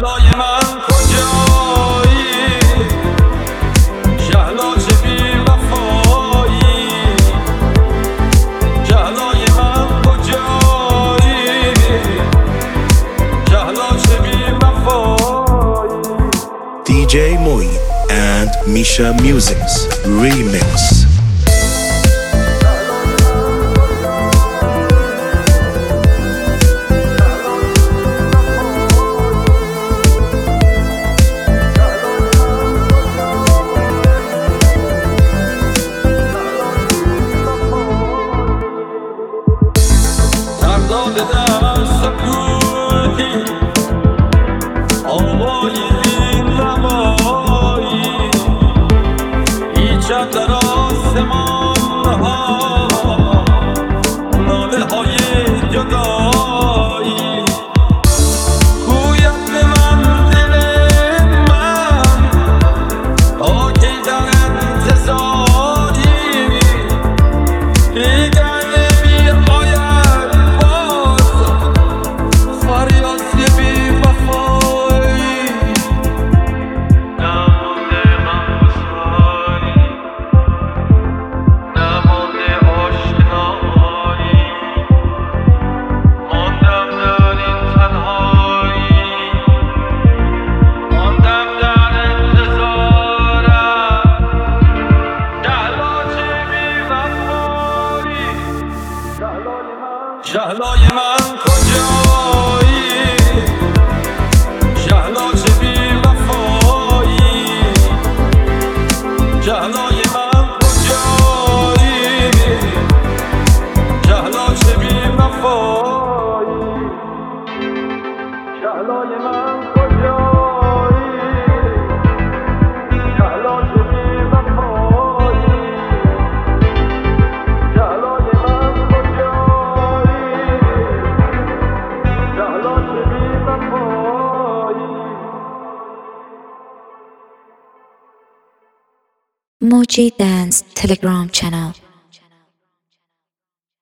شهلای من کجایی، شهلا چه بی وفایی، شهلای من کجایی، شهلا چه بی وفایی. DJ Moi and Misha Music's Remix. سرداد دست کوهی آوای این نوایی، هیچم در آسمان ها ناله های جدایی. گوید به من دل من تا کی در انتظاری، دیگر نمی آید باز فریاد بی وفایی. نمانده من وصالی، نمانده آشنایی، ماندم در این تنهایی، ماندم در انتظارم. شهلا چه بی وفایی، شهلای من کجایی، شهلا چه بی وفایی، شهلای من کجایی، شهلا چه بی وفایی، شهلای من کجایی، شهلا چه بی وفایی، شهلای من کجایی، شهلا چه بی وفایی. Moji Dance Telegram channel.